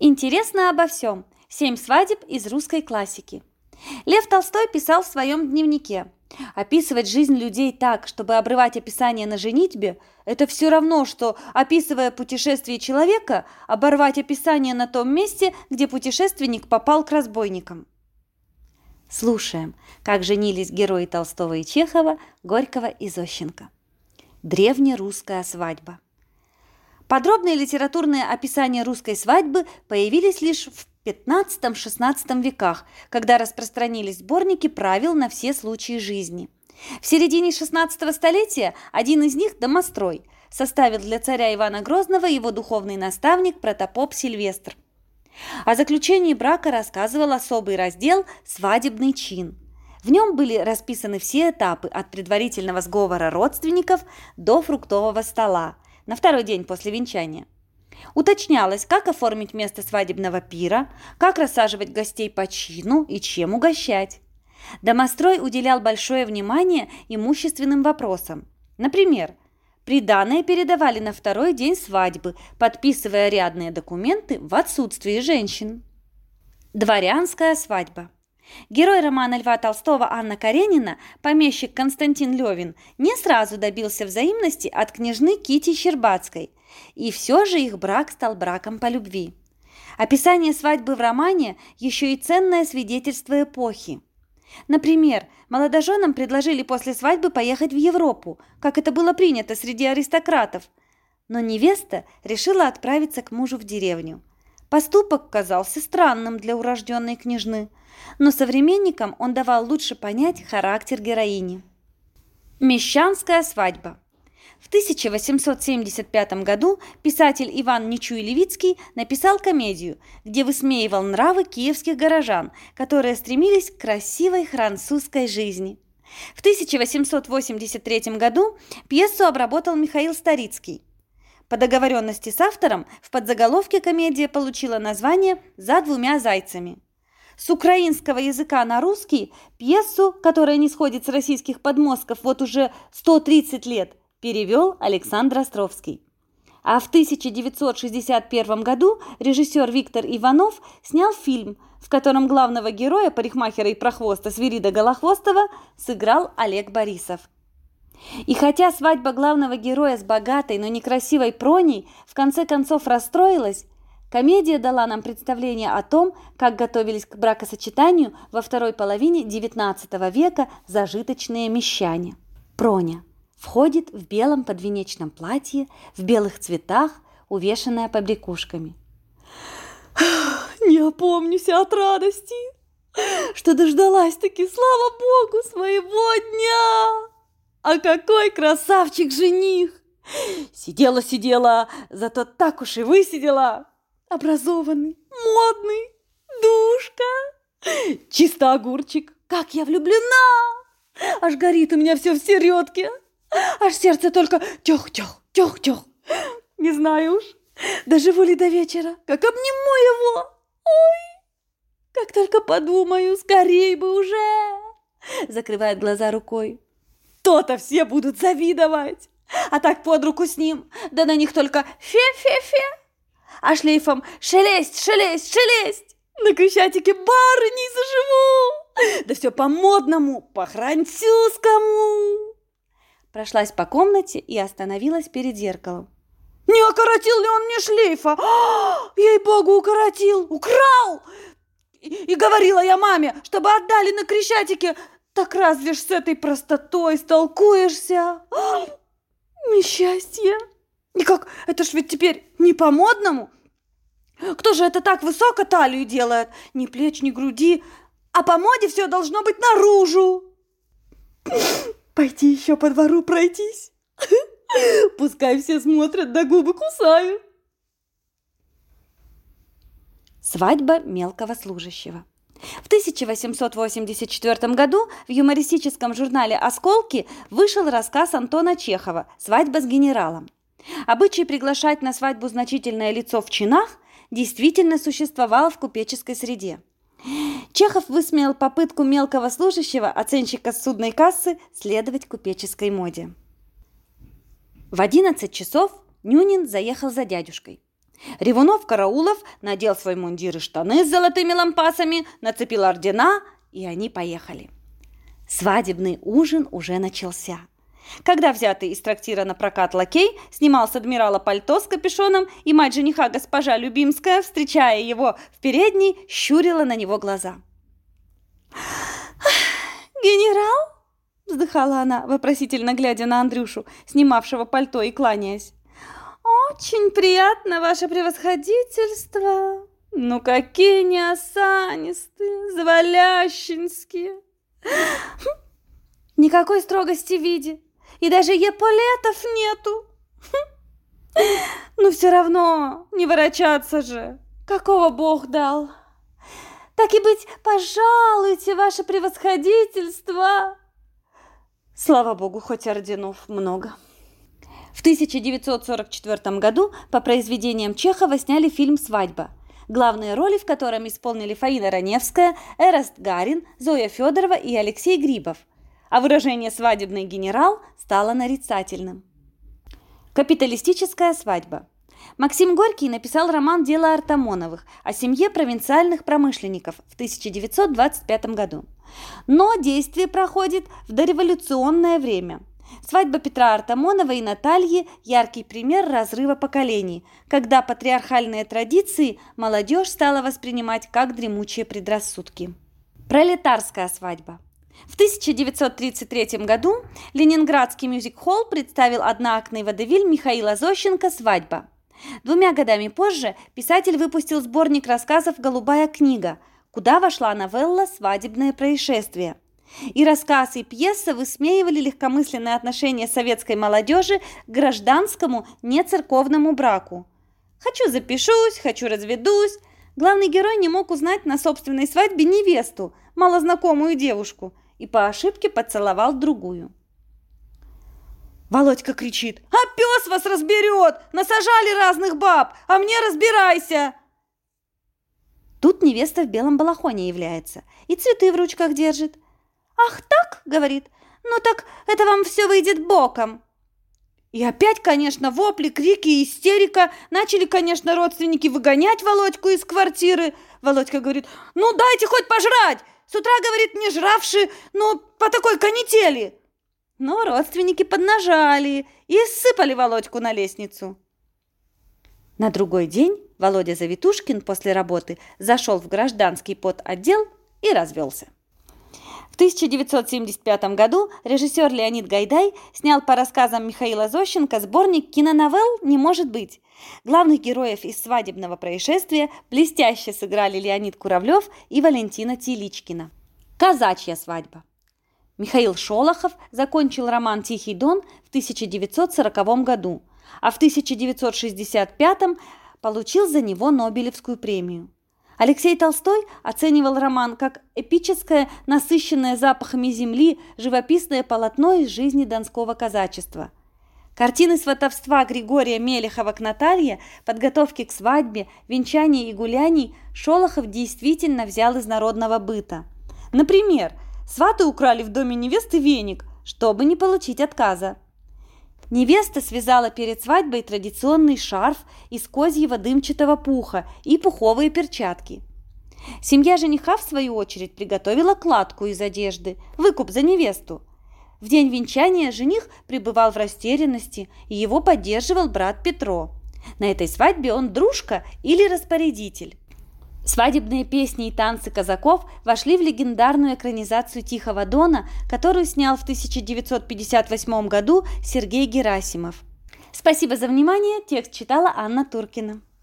Интересно обо всем. 7 свадеб из русской классики. Лев Толстой писал в своем дневнике: описывать жизнь людей так, чтобы обрывать описание на женитьбе, это все равно, что, описывая путешествие человека, оборвать описание на том месте, где путешественник попал к разбойникам. Слушаем, как женились герои Толстого и Чехова, Горького и Зощенко. Древнерусская свадьба. Подробные литературные описания русской свадьбы появились лишь в XV-XVI веках, когда распространились сборники правил на все случаи жизни. В середине XVI столетия один из них, Домострой, составил для царя Ивана Грозного его духовный наставник протопоп Сильвестр. О заключении брака рассказывал особый раздел «Свадебный чин». В нем были расписаны все этапы от предварительного сговора родственников до фруктового стола на второй день после венчания. Уточнялось, как оформить место свадебного пира, как рассаживать гостей по чину и чем угощать. Домострой уделял большое внимание имущественным вопросам. Например, приданое передавали на второй день свадьбы, подписывая рядные документы в отсутствии женщин. Дворянская свадьба. Герой романа Льва Толстого Анна Каренина, помещик Константин Левин, не сразу добился взаимности от княжны Кити Щербацкой, и все же их брак стал браком по любви. Описание свадьбы в романе еще и ценное свидетельство эпохи. Например, молодоженам предложили после свадьбы поехать в Европу, как это было принято среди аристократов, но невеста решила отправиться к мужу в деревню. Поступок казался странным для урожденной княжны, но современникам он давал лучше понять характер героини. Мещанская свадьба. В 1875 году писатель Иван Нечуй-Левицкий написал комедию, где высмеивал нравы киевских горожан, которые стремились к красивой французской жизни. В 1883 году пьесу обработал Михаил Старицкий. По договоренности с автором в подзаголовке комедия получила название «За двумя зайцами». С украинского языка на русский пьесу, которая не сходит с российских подмостков вот уже 130 лет, перевел Александр Островский. А в 1961 году режиссер Виктор Иванов снял фильм, в котором главного героя, парикмахера и прохвоста Свирида Голохвостова, сыграл Олег Борисов. И хотя свадьба главного героя с богатой, но некрасивой Проней в конце концов расстроилась, комедия дала нам представление о том, как готовились к бракосочетанию во второй половине XIX века зажиточные мещане. Проня входит в белом подвенечном платье, в белых цветах, увешанная побрякушками. «Не опомнюсь от радости, что дождалась-таки, слава Богу, своего дня! А какой красавчик-жених! Сидела, зато так уж и высидела! Образованный, модный, душка! Чисто огурчик! Как я влюблена! Аж горит у меня все в середке! Аж сердце только тёх-тёх. Не знаю уж, доживу ли до вечера, как обниму его! Ой, как только подумаю, скорей бы уже!» Закрывает глаза рукой. То-то все будут завидовать, а так под руку с ним, да на них только фе-фе-фе, а шлейфом шелесть. На Крещатике барыней заживу, да все по-модному, по-французскому. Прошлась по комнате и остановилась перед зеркалом. Не укоротил ли он мне шлейфа? Ей-богу, укоротил, украл! И говорила я маме, чтобы отдали на Крещатике. Так разве ж с этой простотой столкуешься? Несчастье! Никак, это ж ведь теперь не по-модному. Кто же это так высоко талию делает? Ни плеч, ни груди. А по моде все должно быть наружу. Пойти еще по двору пройтись. Пускай все смотрят, да губы кусают. Свадьба мелкого служащего. В 1884 году в юмористическом журнале «Осколки» вышел рассказ Антона Чехова «Свадьба с генералом». Обычай приглашать на свадьбу значительное лицо в чинах действительно существовал в купеческой среде. Чехов высмеял попытку мелкого служащего, оценщика судной кассы, следовать купеческой моде. В 11 часов Нюнин заехал за дядюшкой. Ревунов-Караулов надел свой мундир и штаны с золотыми лампасами, нацепил ордена, и они поехали. Свадебный ужин уже начался. Когда взятый из трактира на прокат лакей снимал с адмирала пальто с капюшоном, и мать жениха, госпожа Любимская, встречая его в передней, щурила на него глаза. «Генерал?» – вздыхала она, вопросительно глядя на Андрюшу, снимавшего пальто и кланяясь. «Очень приятно, ваше превосходительство. Ну, какие неосанистые, завалящинские. Никакой строгости в виде, и даже эполетов нету. Но все равно не ворочаться же, какого Бог дал. Так и быть, пожалуйте, ваше превосходительство». Слава Богу, хоть орденов много. В 1944 году по произведениям Чехова сняли фильм «Свадьба», главные роли в котором исполнили Фаина Раневская, Эраст Гарин, Зоя Федорова и Алексей Грибов, а выражение «свадебный генерал» стало нарицательным. Капиталистическая свадьба. Максим Горький написал роман «Дело Артамоновых» о семье провинциальных промышленников в 1925 году. Но действие проходит в дореволюционное время. Свадьба Петра Артамонова и Натальи – яркий пример разрыва поколений, когда патриархальные традиции молодежь стала воспринимать как дремучие предрассудки. Пролетарская свадьба. В 1933 году Ленинградский мюзик-холл представил одноактный водевиль Михаила Зощенко «Свадьба». 2 годами позже писатель выпустил сборник рассказов «Голубая книга», куда вошла новелла «Свадебное происшествие». И рассказ, и пьеса высмеивали легкомысленное отношение советской молодежи к гражданскому, нецерковному браку. «Хочу запишусь, хочу разведусь». Главный герой не мог узнать на собственной свадьбе невесту, малознакомую девушку, и по ошибке поцеловал другую. Володька кричит: «А пес вас разберет! Насажали разных баб, а мне разбирайся!» Тут невеста в белом балахоне является и цветы в ручках держит. «Ах так?» — говорит. «Ну так это вам все выйдет боком». И опять, конечно, вопли, крики и истерика. Начали, конечно, родственники выгонять Володьку из квартиры. Володька говорит: «Ну дайте хоть пожрать! С утра, говорит, не жравши, ну по такой канители». Но родственники поднажали и ссыпали Володьку на лестницу. На другой день Володя Завитушкин после работы зашел в гражданский подотдел и развелся. В 1975 году режиссер Леонид Гайдай снял по рассказам Михаила Зощенко сборник киноновелл «Не может быть». Главных героев из «Свадебного происшествия» блестяще сыграли Леонид Куравлев и Валентина Теличкина. Казачья свадьба. Михаил Шолохов закончил роман «Тихий Дон» в 1940 году, а в 1965 получил за него Нобелевскую премию. Алексей Толстой оценивал роман как эпическое, насыщенное запахами земли, живописное полотно из жизни донского казачества. Картины сватовства Григория Мелехова к Наталье, подготовки к свадьбе, венчаний и гуляний Шолохов действительно взял из народного быта. Например, сваты украли в доме невесты веник, чтобы не получить отказа. Невеста связала перед свадьбой традиционный шарф из козьего дымчатого пуха и пуховые перчатки. Семья жениха, в свою очередь, приготовила кладку из одежды, выкуп за невесту. В день венчания жених пребывал в растерянности, и его поддерживал брат Петро. На этой свадьбе он дружка или распорядитель. Свадебные песни и танцы казаков вошли в легендарную экранизацию «Тихого Дона», которую снял в 1958 году Сергей Герасимов. Спасибо за внимание. Текст читала Анна Туркина.